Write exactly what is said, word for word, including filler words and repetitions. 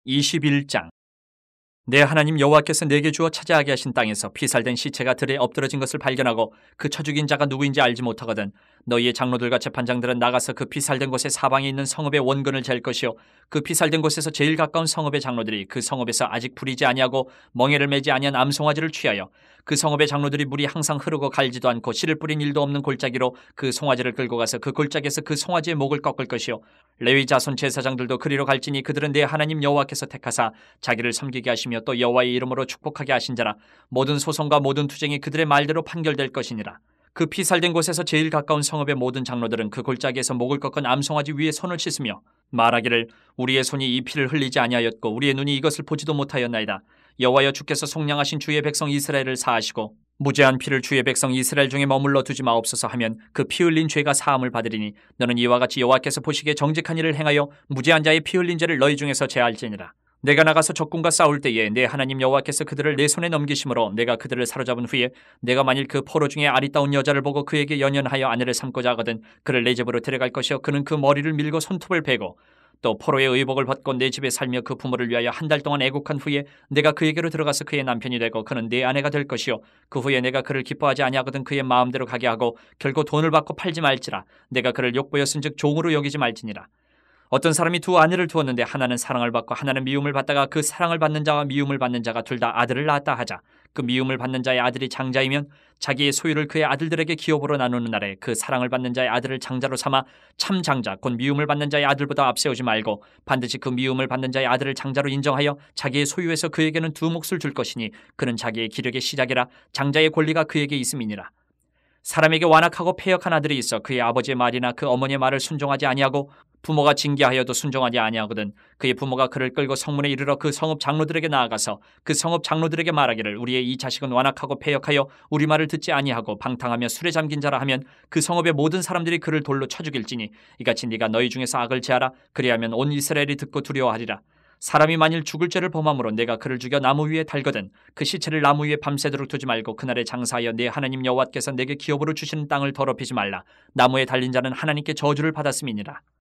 이십일 장. 내 하나님 여호와께서 내게 주어 차지하게 하신 땅에서 피살된 시체가 들에 엎드러진 것을 발견하고 그 쳐 죽인 자가 누구인지 알지 못하거든 너희의 장로들과 재판장들은 나가서 그 피살된 곳의 사방에 있는 성읍의 원근을 잴 것이요 그 피살된 곳에서 제일 가까운 성읍의 장로들이 그 성읍에서 아직 부리지 아니하고 멍에를 매지 아니한 암송아지를 취하여 그 성읍의 장로들이 물이 항상 흐르고 갈지도 않고 씨를 뿌린 일도 없는 골짜기로 그 송아지를 끌고 가서 그 골짜기에서 그 송아지의 목을 꺾을 것이요 레위 자손 제사장들도 그리로 갈지니 그들은 내 하나님 여호와께서 택하사 자기를 섬기게 하시며 또 여호와의 이름으로 축복하게 하신 자라. 모든 소송과 모든 투쟁이 그들의 말대로 판결될 것이니라. 그 피살된 곳에서 제일 가까운 성읍의 모든 장로들은 그 골짜기에서 목을 꺾은 암송아지 위에 손을 씻으며 말하기를 우리의 손이 이 피를 흘리지 아니하였고 우리의 눈이 이것을 보지도 못하였나이다. 여호와여 주께서 속량하신 주의 백성 이스라엘을 사하시고 무죄한 피를 주의 백성 이스라엘 중에 머물러 두지 마옵소서 하면 그 피 흘린 죄가 사함을 받으리니 너는 이와 같이 여호와께서 보시기에 정직한 일을 행하여 무죄한 자의 피 흘린 죄를 너희 중에서 제할지니라. 내가 나가서 적군과 싸울 때에 내 하나님 여호와께서 그들을 내 손에 넘기심으로 내가 그들을 사로잡은 후에 내가 만일 그 포로 중에 아리따운 여자를 보고 그에게 연연하여 아내를 삼고자 하거든 그를 내 집으로 데려갈 것이요 그는 그 머리를 밀고 손톱을 베고 또 포로의 의복을 벗고 내 집에 살며 그 부모를 위하여 한 달 동안 애국한 후에 내가 그에게로 들어가서 그의 남편이 되고 그는 내 아내가 될 것이요 그 후에 내가 그를 기뻐하지 아니하거든 그의 마음대로 가게 하고 결국 돈을 받고 팔지 말지라. 내가 그를 욕보였은즉 종으로 여기지 말지니라. 어떤 사람이 두 아내를 두었는데 하나는 사랑을 받고 하나는 미움을 받다가 그 사랑을 받는 자와 미움을 받는 자가 둘 다 아들을 낳았다 하자. 그 미움을 받는 자의 아들이 장자이면 자기의 소유를 그의 아들들에게 기업으로 나누는 날에 그 사랑을 받는 자의 아들을 장자로 삼아 참 장자 곧 미움을 받는 자의 아들보다 앞세우지 말고 반드시 그 미움을 받는 자의 아들을 장자로 인정하여 자기의 소유에서 그에게는 두 몫을 줄 것이니 그는 자기의 기력의 시작이라 장자의 권리가 그에게 있음이니라. 사람에게 완악하고 패역한 아들이 있어 그의 아버지의 말이나 그 어머니의 말을 순종하지 아니하고 부모가 징계하여도 순종하지 아니하거든 그의 부모가 그를 끌고 성문에 이르러 그 성읍 장로들에게 나아가서 그 성읍 장로들에게 말하기를 우리의 이 자식은 완악하고 패역하여 우리 말을 듣지 아니하고 방탕하며 술에 잠긴 자라 하면 그 성읍의 모든 사람들이 그를 돌로 쳐 죽일지니 이같이 네가 너희 중에서 악을 제하라. 그리하면 온 이스라엘이 듣고 두려워하리라. 사람이 만일 죽을 죄를 범함으로 내가 그를 죽여 나무 위에 달거든 그 시체를 나무 위에 밤새도록 두지 말고 그날에 장사하여 내 하나님 여호와께서 내게 기업으로 주시는 땅을 더럽히지 말라. 나무에 달린 자는 하나님께 저주를 받았음이니라.